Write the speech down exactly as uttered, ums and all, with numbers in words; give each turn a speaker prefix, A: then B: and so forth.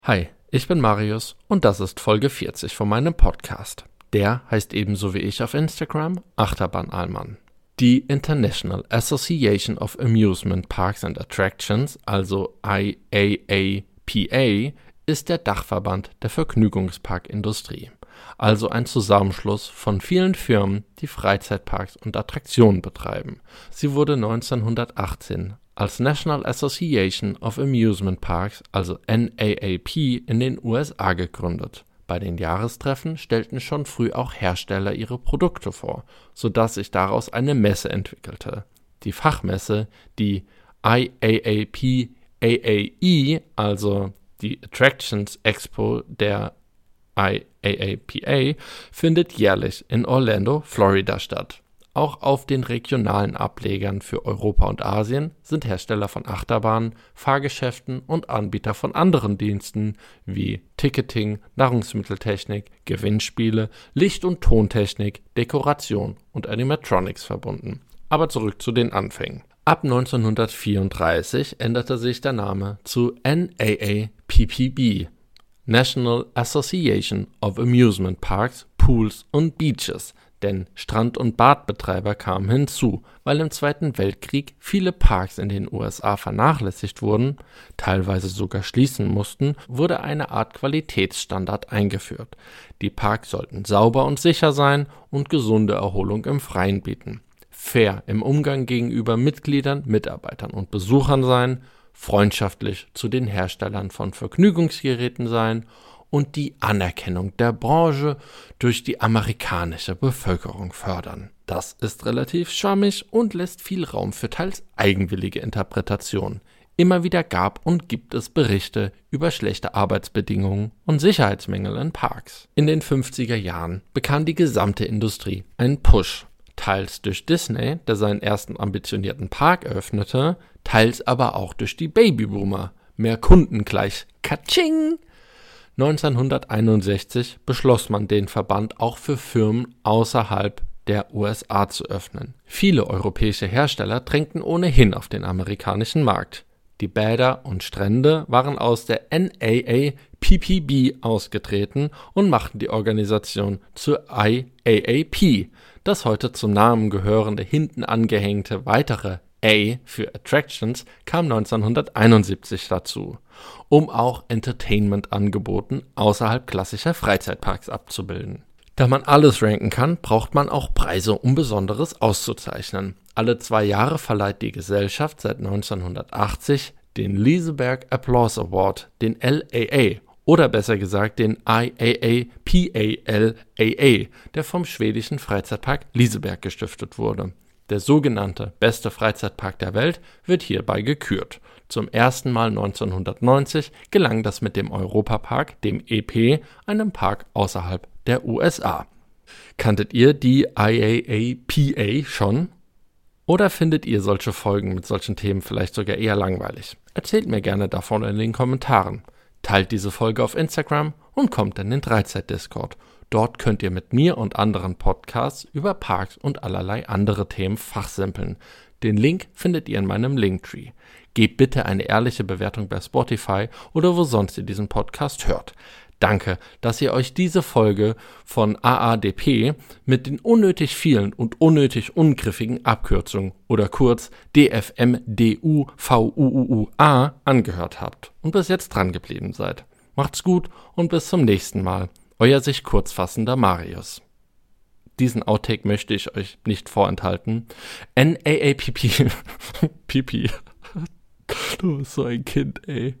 A: Hi, ich bin Marius und das ist Folge vierzig von meinem Podcast. Der heißt ebenso wie ich auf Instagram Achterbahn-Allmann. Die International Association of Amusement Parks and Attractions, also I A A P A, ist der Dachverband der Vergnügungsparkindustrie, also ein Zusammenschluss von vielen Firmen, die Freizeitparks und Attraktionen betreiben. Sie wurde neunzehnhundertachtzehn als National Association of Amusement Parks, also N A A P, in den U S A gegründet. Bei den Jahrestreffen stellten schon früh auch Hersteller ihre Produkte vor, sodass sich daraus eine Messe entwickelte. Die Fachmesse, die I A A P A A E, also die Attractions Expo der I A A P A, findet jährlich in Orlando, Florida statt. Auch auf den regionalen Ablegern für Europa und Asien sind Hersteller von Achterbahnen, Fahrgeschäften und Anbieter von anderen Diensten wie Ticketing, Nahrungsmitteltechnik, Gewinnspiele, Licht- und Tontechnik, Dekoration und Animatronics verbunden. Aber zurück zu den Anfängen. Ab neunzehnhundertvierunddreißig änderte sich der Name zu N A A P P B, National Association of Amusement Parks, Pools und Beaches, denn Strand- und Badbetreiber kamen hinzu, weil im Zweiten Weltkrieg viele Parks in den U S A vernachlässigt wurden, teilweise sogar schließen mussten, wurde eine Art Qualitätsstandard eingeführt. Die Parks sollten sauber und sicher sein und gesunde Erholung im Freien bieten, fair im Umgang gegenüber Mitgliedern, Mitarbeitern und Besuchern sein, freundschaftlich zu den Herstellern von Vergnügungsgeräten sein und die Anerkennung der Branche durch die amerikanische Bevölkerung fördern. Das ist relativ schwammig und lässt viel Raum für teils eigenwillige Interpretationen. Immer wieder gab und gibt es Berichte über schlechte Arbeitsbedingungen und Sicherheitsmängel in Parks. In den fünfziger Jahren bekam die gesamte Industrie einen Push, teils durch Disney, der seinen ersten ambitionierten Park eröffnete, teils aber auch durch die Babyboomer. Mehr Kunden gleich Katsching! neunzehnhunderteinundsechzig beschloss man, den Verband auch für Firmen außerhalb der U S A zu öffnen. Viele europäische Hersteller drängten ohnehin auf den amerikanischen Markt. Die Bäder und Strände waren aus der N A A P P B ausgetreten und machten die Organisation zur I A A P. Das heute zum Namen gehörende hinten angehängte weitere A für Attractions kam neunzehnhunderteinundsiebzig dazu, um auch Entertainment-Angeboten außerhalb klassischer Freizeitparks abzubilden. Da man alles ranken kann, braucht man auch Preise, um Besonderes auszuzeichnen. Alle zwei Jahre verleiht die Gesellschaft seit neunzehnhundertachtzig den Liseberg Applause Award, den L A A, oder besser gesagt den I A A P A L A A, der vom schwedischen Freizeitpark Liseberg gestiftet wurde. Der sogenannte beste Freizeitpark der Welt wird hierbei gekürt. Zum ersten Mal neunzehnhundertneunzig gelang das mit dem Europapark, dem E P, einem Park außerhalb der U S A. Kanntet ihr die I A A P A schon? Oder findet ihr solche Folgen mit solchen Themen vielleicht sogar eher langweilig? Erzählt mir gerne davon in den Kommentaren. Teilt diese Folge auf Instagram und kommt in den Dreizeit-Discord. Dort könnt ihr mit mir und anderen Podcasts über Parks und allerlei andere Themen fachsimpeln. Den Link findet ihr in meinem Linktree. Gebt bitte eine ehrliche Bewertung bei Spotify oder wo sonst ihr diesen Podcast hört. Danke, dass ihr euch diese Folge von A A D P mit den unnötig vielen und unnötig ungriffigen Abkürzungen oder kurz D F M D U V U U U A angehört habt und bis jetzt dran geblieben seid. Macht's gut und bis zum nächsten Mal. Euer sich kurz fassender Marius. Diesen Outtake möchte ich euch nicht vorenthalten. N A A P P. Pipi. Du bist so ein Kind, ey.